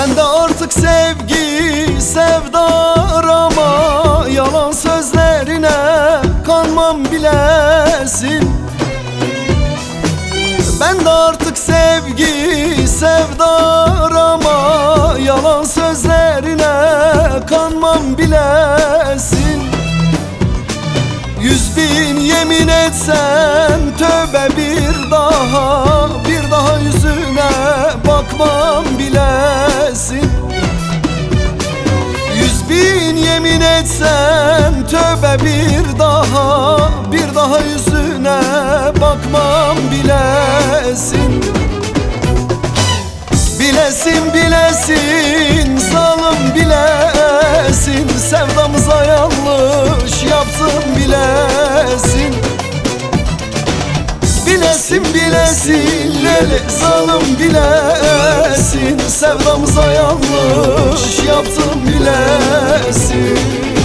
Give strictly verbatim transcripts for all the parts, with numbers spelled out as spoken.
Ben de artık sevgi sevda arama, yalan sözlerine kanmam bilesin. Ben de artık sevgi sevda arama, yalan sözlerine kanmam bilesin. Yüz bin yemin etsen tövbe bir daha, bir daha yüzüne bakmam bilesin. Yüz bin yemin etsen tövbe bir daha, bir daha yüzüne bakmam bilesin. Bilesin bilesin zalim bilesin, sevdamıza yanlış yaptım bilesin. Bilesin bilesin lele zalim bilesin, sevdamıza yanlış yaptım bilesin.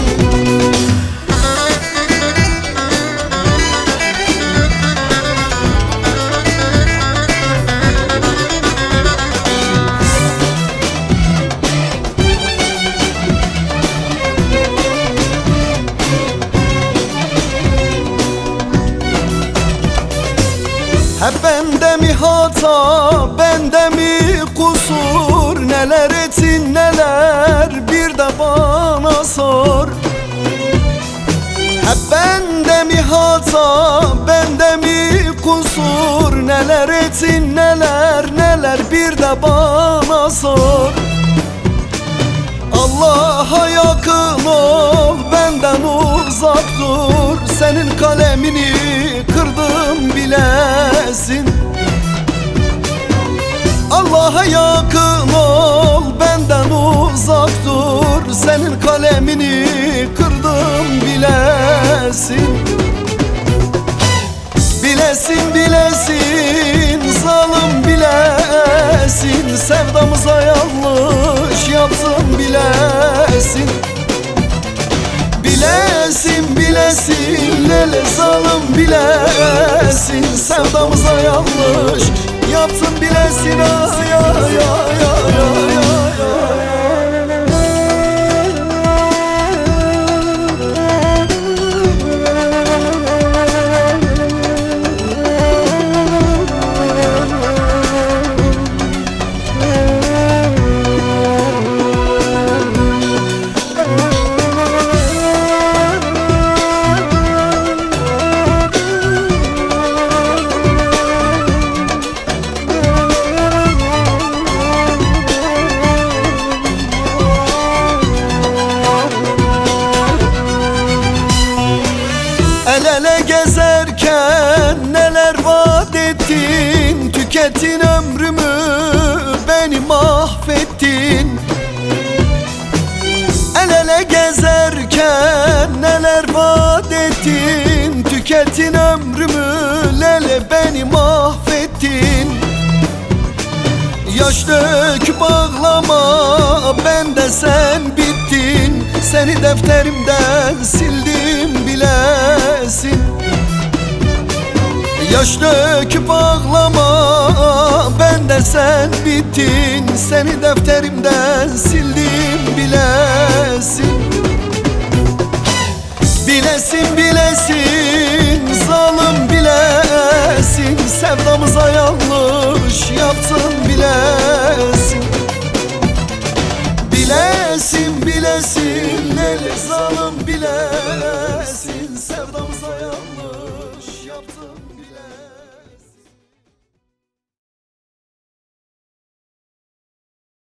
Hep bende mi hata, bende mi kusur? Neler ettin neler, bir de bana sor. Hep bende mi hata, bende mi kusur? Neler ettin neler, neler, bir de bana sor. Allah'a yakın ol, benden uzak dur. Senin kalemini kırdım bilesin. Allah'a yakın ol, benden uzak dur. Senin kalemini kırdım bilesin. Bilesin bilesin zalim bilesin, sevdamıza yanlış yaptım bilesin. Bilesin bilesin lele zalim bilesin, sevdamıza yanlış yaptım bilesin. Ay ay ay ay ay ay. El ele gezerken neler vaat ettin, tükettin ömrümü, beni mahvettin. El ele gezerken neler vaat ettin, tükettin ömrümü, lele beni mahvettin. Yaş döküp ağlama, ben de sen bittin. Seni defterimden sildim bilesin. Yaş döküp ağlama, ben de sen bittin. Seni defterimden sildim bilesin. Bilesin bilesin zalim bilesin, sevdamıza yanlış yaptın bilesin. Bilesin bilesin lele zalim bilesin, sevdamıza yanlış yaptın bilesin.